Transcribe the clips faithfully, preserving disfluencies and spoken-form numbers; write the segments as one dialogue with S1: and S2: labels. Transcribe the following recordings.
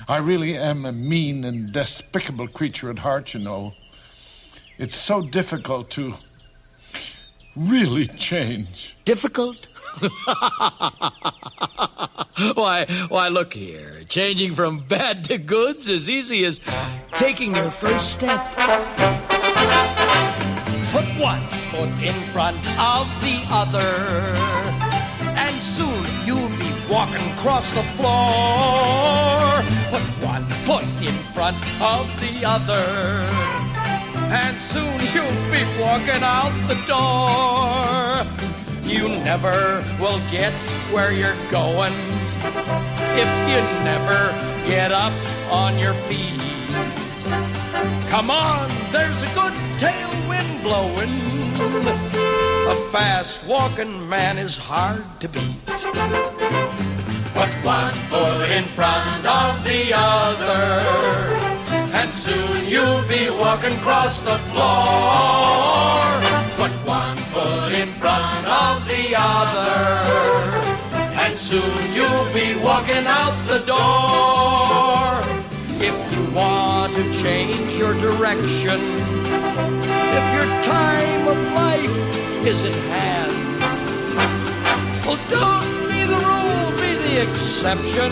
S1: I really am a mean and despicable creature at heart, you know. It's so difficult to really change.
S2: Difficult? why, why, look here. Changing from bad to good's as easy as taking your first step.
S3: Put one foot in front of the other, and soon you'll be walking across the floor. Put one foot in front of the other, and soon you'll be walking out the door. You never will get where you're going if you never get up on your feet. Come on, there's a good tailwind blowing. A fast-walking man is hard to beat. Put one foot in front of the other, and soon you'll be walking across the floor. Put one foot in front of the other, and soon you'll be walking out the door. If you want to change your direction, if your time of life is at hand, well, don't be the rule, be the exception.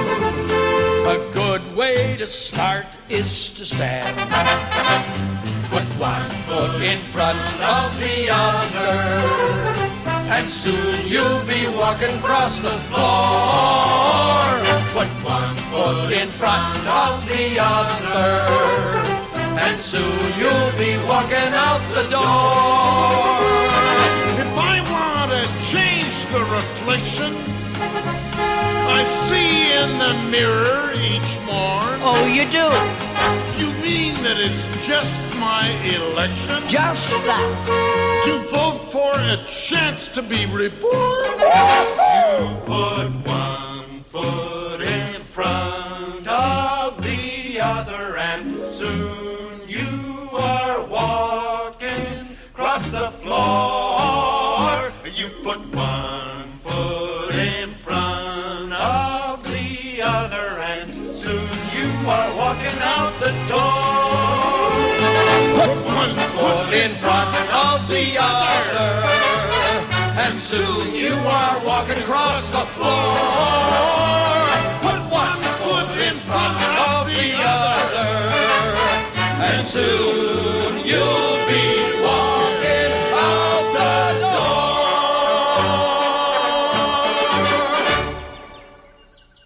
S3: A good way to start is to stand. Put one foot in front of the other, and soon you'll be walking across the floor. Put one foot in front of the other, and soon you'll be walking out the door.
S1: If I want to change the reflection I see in the mirror each morn.
S3: Oh, you do?
S1: You mean that it's just my election?
S3: Just that.
S1: To vote for a chance to be reborn?
S4: You put one foot in front of the other, and soon you are walking across the floor. You put one foot in front of the other, and soon you are walking out the door.
S1: Put one foot in front
S3: of the other, and soon you are walking across the floor. Put one foot in front of the other, and soon